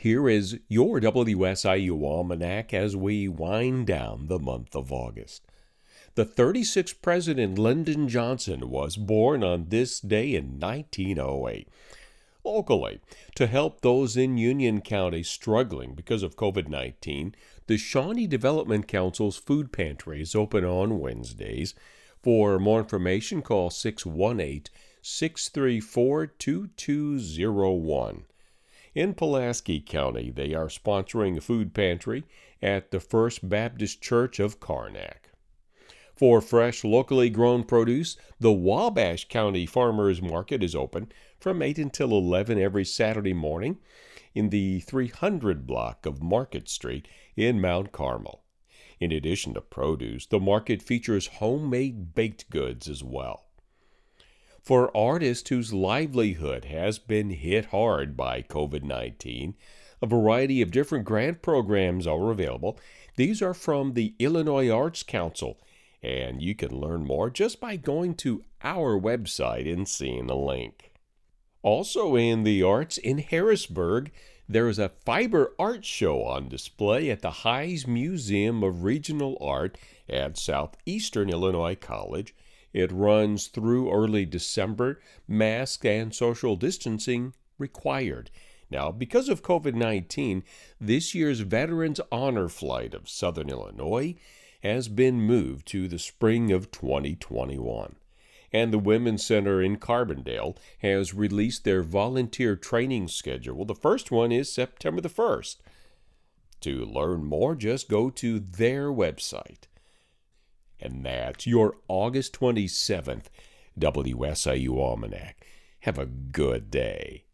Here is your WSIU Almanac as we wind down the month of August. The 36th President Lyndon Johnson was born on this day in 1908. Locally, to help those in Union County struggling because of COVID-19, the Shawnee Development Council's food pantry is open on Wednesdays. For more information, call 618-634-2201. In Pulaski County, they are sponsoring a food pantry at the First Baptist Church of Karnak. For fresh, locally grown produce, the Wabash County Farmers Market is open from 8 until 11 every Saturday morning in the 300 block of Market Street in Mount Carmel. In addition to produce, the market features homemade baked goods as well. For artists whose livelihood has been hit hard by COVID-19, a variety of different grant programs are available. These are from the Illinois Arts Council, and you can learn more just by going to our website and seeing the link. Also in the arts, in Harrisburg, there is a fiber art show on display at the Hayes Museum of Regional Art at Southeastern Illinois College. It runs through early December, mask and social distancing required. Now, because of COVID-19, this year's Veterans Honor Flight of Southern Illinois has been moved to the spring of 2021. And the Women's Center in Carbondale has released their volunteer training schedule. The first one is September the 1st. To learn more, just go to their website. And that's your August 27th WSIU Almanac. Have a good day.